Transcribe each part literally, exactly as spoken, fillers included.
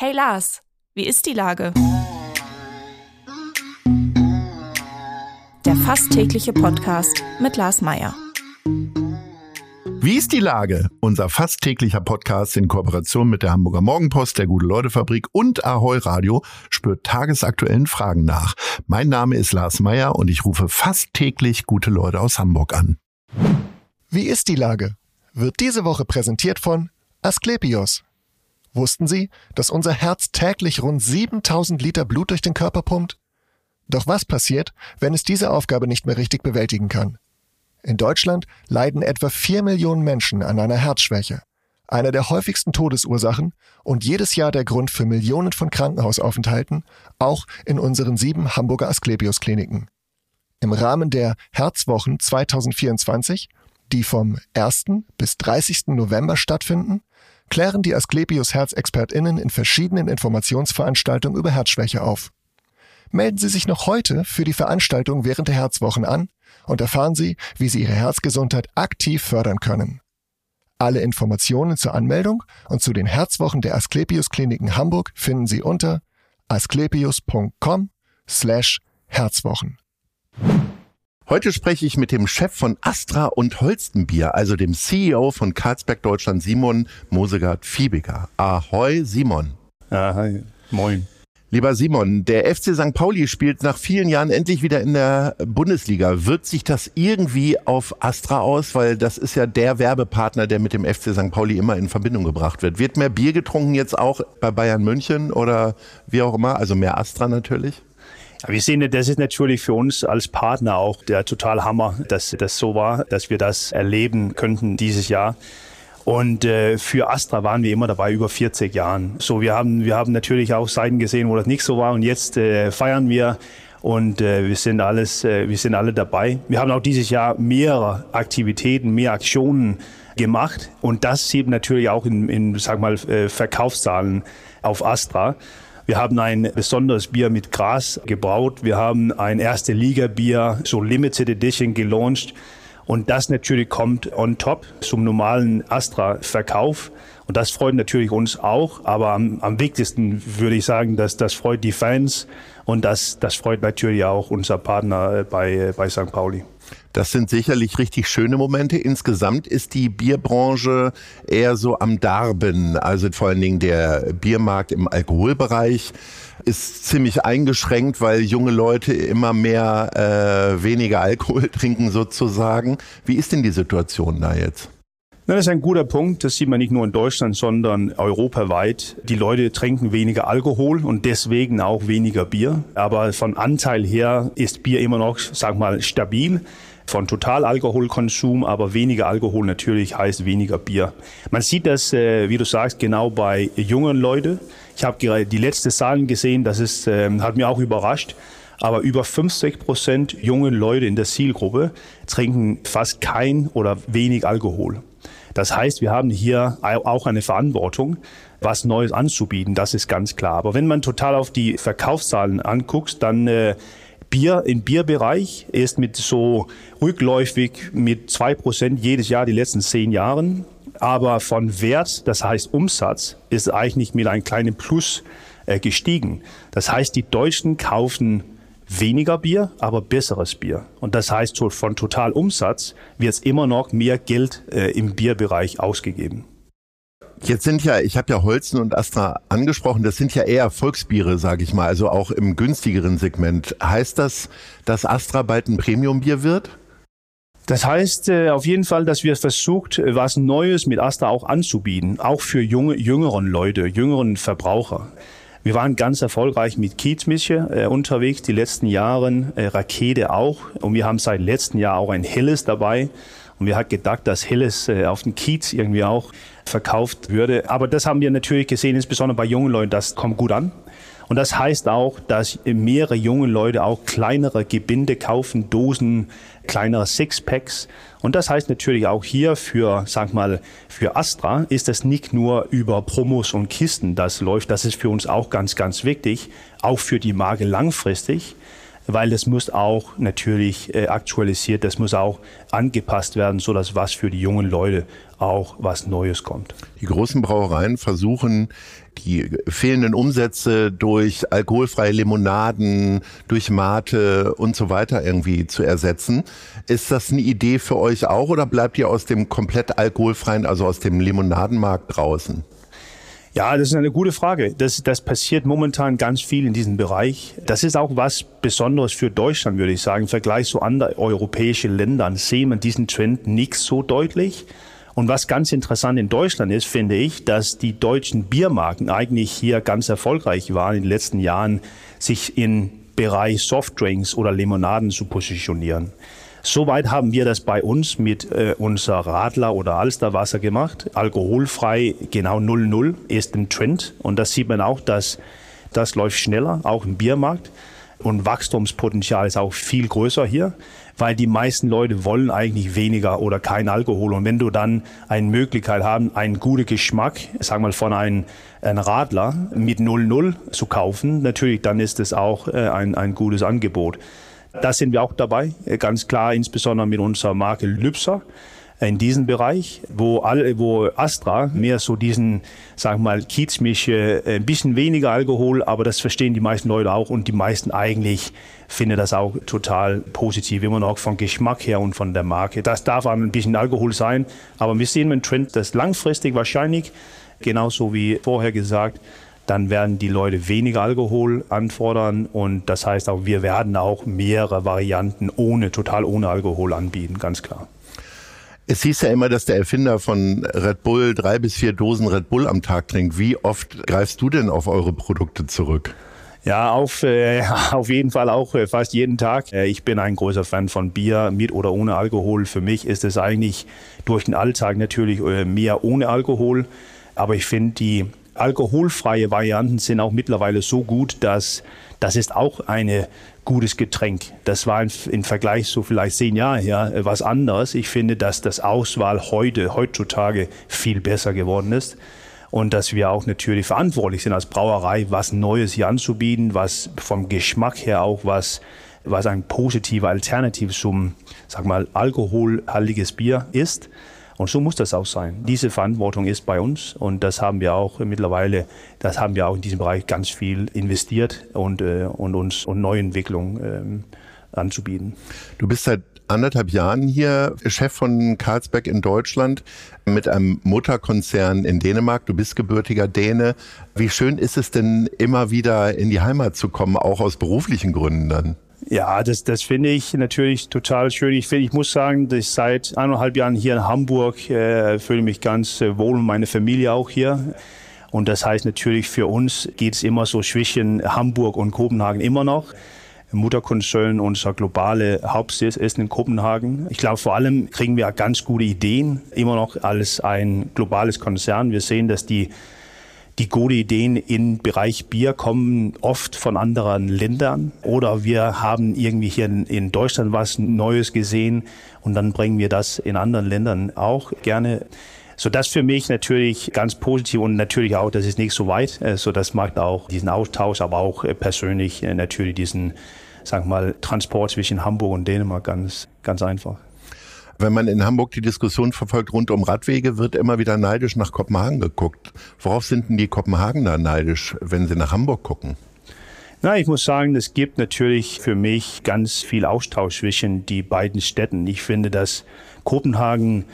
Hey Lars, wie ist die Lage? Der fast tägliche Podcast mit Lars Meyer. Wie ist die Lage? Unser fast täglicher Podcast in Kooperation mit der Hamburger Morgenpost, der Gute-Leute-Fabrik und Ahoi Radio spürt tagesaktuellen Fragen nach. Mein Name ist Lars Meyer und ich rufe fast täglich gute Leute aus Hamburg an. Wie ist die Lage? Wird diese Woche präsentiert von Asklepios. Wussten Sie, dass unser Herz täglich rund siebentausend Liter Blut durch den Körper pumpt? Doch was passiert, wenn es diese Aufgabe nicht mehr richtig bewältigen kann? In Deutschland leiden etwa vier Millionen Menschen an einer Herzschwäche, einer der häufigsten Todesursachen und jedes Jahr der Grund für Millionen von Krankenhausaufenthalten, auch in unseren sieben Hamburger Asklepios-Kliniken. Im Rahmen der Herzwochen zwanzig vierundzwanzig, die vom ersten bis dreißigsten November stattfinden, klären die Asklepios-HerzexpertInnen in verschiedenen Informationsveranstaltungen über Herzschwäche auf. Melden Sie sich noch heute für die Veranstaltung während der Herzwochen an und erfahren Sie, wie Sie Ihre Herzgesundheit aktiv fördern können. Alle Informationen zur Anmeldung und zu den Herzwochen der Asklepios-Kliniken Hamburg finden Sie unter asklepios.com slash Herzwochen. Heute spreche ich mit dem Chef von Astra und Holstenbier, also dem C E O von Carlsberg Deutschland, Simon Mosegard-Fiebiger. Ahoi, Simon. Ahoi, moin. Lieber Simon, der F C Sankt Pauli spielt nach vielen Jahren endlich wieder in der Bundesliga. Wirkt sich das irgendwie auf Astra aus? Weil das ist ja der Werbepartner, der mit dem F C Sankt Pauli immer in Verbindung gebracht wird. Wird mehr Bier getrunken jetzt auch bei Bayern München oder wie auch immer? Also mehr Astra natürlich? Wir sehen, das ist natürlich für uns als Partner auch der total Hammer, dass das so war, dass wir das erleben könnten dieses Jahr. Und äh, für Astra waren wir immer dabei, über vierzig Jahren. So, wir haben, wir haben natürlich auch Seiten gesehen, wo das nicht so war. Und jetzt äh, feiern wir und äh, wir sind alles, äh, wir sind alle dabei. Wir haben auch dieses Jahr mehrere Aktivitäten, mehr Aktionen gemacht. Und das sieht natürlich auch in, in sag mal, äh, Verkaufszahlen auf Astra. Wir haben ein besonderes Bier mit Gras gebraut. Wir haben ein erste Liga-Bier, so Limited Edition, gelauncht. Und das natürlich kommt on top zum normalen Astra-Verkauf. Und das freut natürlich uns auch. Aber am, am wichtigsten würde ich sagen, dass das freut die Fans. Und das, das freut natürlich auch unser Partner bei, bei Sankt Pauli. Das sind sicherlich richtig schöne Momente. Insgesamt ist die Bierbranche eher so am Darben. Also vor allen Dingen der Biermarkt im Alkoholbereich ist ziemlich eingeschränkt, weil junge Leute immer mehr äh, weniger Alkohol trinken sozusagen. Wie ist denn die Situation da jetzt? Das ist ein guter Punkt. Das sieht man nicht nur in Deutschland, sondern europaweit. Die Leute trinken weniger Alkohol und deswegen auch weniger Bier. Aber von Anteil her ist Bier immer noch, sag mal, stabil. Von Totalalkoholkonsum, aber weniger Alkohol natürlich heißt weniger Bier. Man sieht das, wie du sagst, genau bei jungen Leuten. Ich habe gerade die letzten Zahlen gesehen, das ist, hat mich auch überrascht. Aber über fünfzig Prozent junge Leute in der Zielgruppe trinken fast kein oder wenig Alkohol. Das heißt, wir haben hier auch eine Verantwortung, was Neues anzubieten, das ist ganz klar. Aber wenn man total auf die Verkaufszahlen anguckt, dann äh, Bier im Bierbereich ist mit so rückläufig mit zwei Prozent jedes Jahr die letzten zehn Jahren. Aber von Wert, das heißt Umsatz, ist eigentlich mit einem kleinen Plus äh, gestiegen. Das heißt, die Deutschen kaufen weniger Bier, aber besseres Bier. Und das heißt, von Totalumsatz wird immer noch mehr Geld äh, im Bierbereich ausgegeben. Jetzt sind ja, ich habe ja Holsten und Astra angesprochen, das sind ja eher Volksbiere, sage ich mal, also auch im günstigeren Segment. Heißt das, dass Astra bald ein Premiumbier wird? Das heißt äh, auf jeden Fall, dass wir versucht, was Neues mit Astra auch anzubieten, auch für junge, jüngeren Leute, jüngeren Verbraucher. Wir waren ganz erfolgreich mit Kiezmische äh, unterwegs die letzten Jahre, äh, Rakete auch. Und wir haben seit letztem Jahr auch ein Helles dabei. Und wir hatten gedacht, dass Helles äh, auf dem Kiez irgendwie auch verkauft würde. Aber das haben wir natürlich gesehen, insbesondere bei jungen Leuten, das kommt gut an. Und das heißt auch, dass mehrere junge Leute auch kleinere Gebinde kaufen, Dosen, kleinere Sixpacks. Und das heißt natürlich auch hier für, sag mal, für Astra ist das nicht nur über Promos und Kisten, das läuft. Das ist für uns auch ganz, ganz wichtig, auch für die Marke langfristig. weil das muss auch natürlich äh, aktualisiert, das muss auch angepasst werden, sodass was für die jungen Leute auch was Neues kommt. Die großen Brauereien versuchen, die fehlenden Umsätze durch alkoholfreie Limonaden, durch Mate und so weiter irgendwie zu ersetzen. Ist das eine Idee für euch auch oder bleibt ihr aus dem komplett alkoholfreien, also aus dem Limonadenmarkt draußen? Ja, das ist eine gute Frage. Das, das passiert momentan ganz viel in diesem Bereich. Das ist auch was Besonderes für Deutschland, würde ich sagen. Im Vergleich zu anderen europäischen Ländern sehen wir diesen Trend nicht so deutlich. Und was ganz interessant in Deutschland ist, finde ich, dass die deutschen Biermarken eigentlich hier ganz erfolgreich waren in den letzten Jahren, sich im Bereich Softdrinks oder Limonaden zu positionieren. Soweit haben wir das bei uns mit äh, unser Radler oder Alsterwasser gemacht. Alkoholfrei, genau null null ist ein Trend. Und das sieht man auch, dass das läuft schneller, auch im Biermarkt. Und Wachstumspotenzial ist auch viel größer hier, weil die meisten Leute wollen eigentlich weniger oder kein Alkohol. Und wenn du dann eine Möglichkeit haben, einen guten Geschmack, sagen wir mal von einem, einem Radler mit null null zu kaufen, natürlich dann ist es auch äh, ein, ein gutes Angebot. Da sind wir auch dabei, ganz klar, insbesondere mit unserer Marke Lübzer in diesem Bereich, wo alle, wo Astra mehr so diesen, sagen wir mal, Kiezmische, ein bisschen weniger Alkohol, aber das verstehen die meisten Leute auch und die meisten eigentlich finden das auch total positiv, immer noch vom Geschmack her und von der Marke. Das darf ein bisschen Alkohol sein, aber wir sehen einen Trend, das langfristig wahrscheinlich, genauso wie vorher gesagt, dann werden die Leute weniger Alkohol anfordern und das heißt auch, wir werden auch mehrere Varianten ohne, total ohne Alkohol anbieten, ganz klar. Es hieß ja immer, dass der Erfinder von Red Bull drei bis vier Dosen Red Bull am Tag trinkt. Wie oft greifst du denn auf eure Produkte zurück? Ja, auf, äh, auf jeden Fall auch äh, fast jeden Tag. Äh, ich bin ein großer Fan von Bier, mit oder ohne Alkohol. Für mich ist es eigentlich durch den Alltag natürlich äh, mehr ohne Alkohol, aber ich finde die alkoholfreie Varianten sind auch mittlerweile so gut, dass das ist auch ein gutes Getränk. Das war im Vergleich so vielleicht zehn Jahre her was anderes. Ich finde, dass das Auswahl heute, heutzutage viel besser geworden ist und dass wir auch natürlich verantwortlich sind als Brauerei, was Neues hier anzubieten, was vom Geschmack her auch was, was ein positiver Alternativ zum, sag mal, alkoholhaltiges Bier ist. Und so muss das auch sein. Diese Verantwortung ist bei uns und das haben wir auch mittlerweile, das haben wir auch in diesem Bereich ganz viel investiert und, äh, und uns und Neuentwicklungen ähm, anzubieten. Du bist seit anderthalb Jahren hier Chef von Carlsberg in Deutschland mit einem Mutterkonzern in Dänemark. Du bist gebürtiger Däne. Wie schön ist es denn, immer wieder in die Heimat zu kommen, auch aus beruflichen Gründen dann? Ja, das, das finde ich natürlich total schön. Ich, find, ich muss sagen, dass ich seit eineinhalb Jahren hier in Hamburg äh, fühle mich ganz äh, wohl und meine Familie auch hier. Und das heißt natürlich, für uns geht es immer so zwischen Hamburg und Kopenhagen immer noch. Mutterkonzern, unser globale Hauptsitz ist in Kopenhagen. Ich glaube, vor allem kriegen wir ganz gute Ideen, immer noch als ein globales Konzern. Wir sehen, dass die Die gute Ideen im Bereich Bier kommen oft von anderen Ländern oder wir haben irgendwie hier in Deutschland was Neues gesehen und dann bringen wir das in anderen Ländern auch gerne. So, das für mich natürlich ganz positiv und natürlich auch, das ist nicht so weit. So, das macht auch diesen Austausch, aber auch persönlich natürlich diesen, sag mal, Transport zwischen Hamburg und Dänemark ganz, ganz einfach. Wenn man in Hamburg die Diskussion verfolgt rund um Radwege, wird immer wieder neidisch nach Kopenhagen geguckt. Worauf sind denn die Kopenhagener neidisch, wenn sie nach Hamburg gucken? Na, ich muss sagen, es gibt natürlich für mich ganz viel Austausch zwischen die beiden Städten. Ich finde, dass Kopenhagen,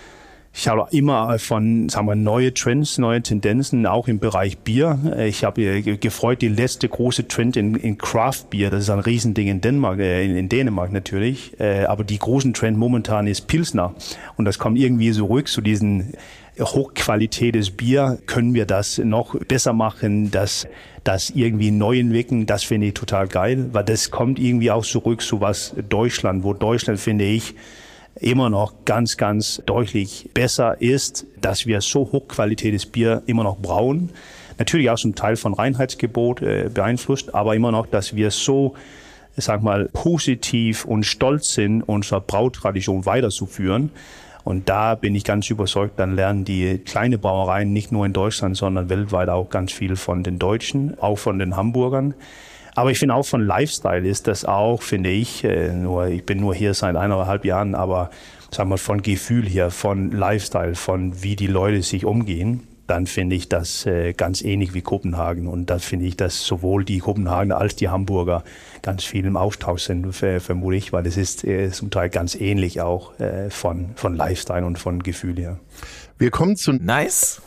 ich habe immer von, sagen wir, neue Trends, neue Tendenzen, auch im Bereich Bier. Ich habe gefreut, die letzte große Trend in, in Craft Beer, das ist ein Riesending in Dänemark, äh, in, in Dänemark natürlich. Äh, aber die großen Trend momentan ist Pilsner. Und das kommt irgendwie zurück zu diesen Hochqualität des Bier. Können wir das noch besser machen, das, das irgendwie neu entwickeln? Das finde ich total geil, weil das kommt irgendwie auch zurück zu was Deutschland, wo Deutschland, finde ich, immer noch ganz, ganz deutlich besser ist, dass wir so hochqualitätes Bier immer noch brauen. Natürlich auch zum Teil von Reinheitsgebot äh, beeinflusst, aber immer noch, dass wir so, ich sag mal, positiv und stolz sind, unsere Brautradition weiterzuführen. Und da bin ich ganz überzeugt, dann lernen die kleine Brauereien nicht nur in Deutschland, sondern weltweit auch ganz viel von den Deutschen, auch von den Hamburgern. Aber ich finde auch von Lifestyle ist das auch, finde ich, nur ich bin nur hier seit eineinhalb Jahren, aber sagen wir von Gefühl hier, von Lifestyle, von wie die Leute sich umgehen, dann finde ich das äh, ganz ähnlich wie Kopenhagen. Und da finde ich, dass sowohl die Kopenhagener als die Hamburger ganz viel im Austausch sind, vermute ich, weil es ist äh, zum Teil ganz ähnlich auch äh, von, von Lifestyle und von Gefühl her. Wir kommen zu Nice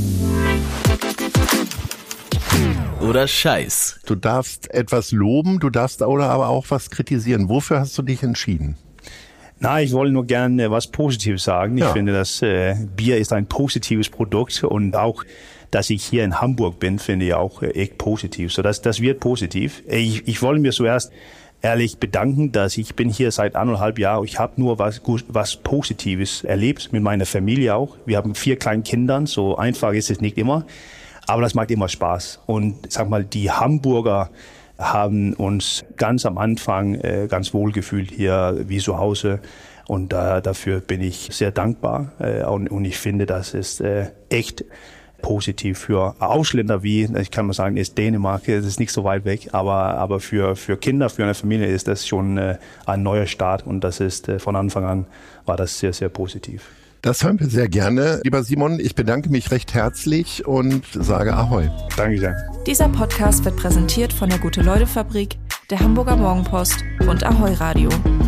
oder Scheiß. Du darfst etwas loben, du darfst oder aber auch was kritisieren. Wofür hast du dich entschieden? Na, ich wollte nur gerne was Positives sagen. Ich ja. finde, dass äh, Bier ist ein positives Produkt und auch, dass ich hier in Hamburg bin, finde ich auch äh, echt positiv. So, das, das wird positiv. Ich, ich wollte mir zuerst ehrlich bedanken, dass ich bin hier seit anderthalb Jahren. Ich habe nur was, was Positives erlebt mit meiner Familie auch. Wir haben vier kleine Kinder, so einfach ist es nicht immer, aber das macht immer Spaß. Und sag mal, die Hamburger haben uns ganz am Anfang äh, ganz wohl gefühlt hier wie zu Hause und äh, dafür bin ich sehr dankbar äh, und, und ich finde, das ist äh, echt positiv für Ausländer wie, ich kann mal sagen, ist Dänemark, das ist nicht so weit weg, aber, aber für, für Kinder, für eine Familie ist das schon äh, ein neuer Start und das ist äh, von Anfang an war das sehr, sehr positiv. Das hören wir sehr gerne. Lieber Simon, ich bedanke mich recht herzlich und sage Ahoi. Danke sehr. Dieser Podcast wird präsentiert von der Gute-Leute-Fabrik, der Hamburger Morgenpost und Ahoi Radio.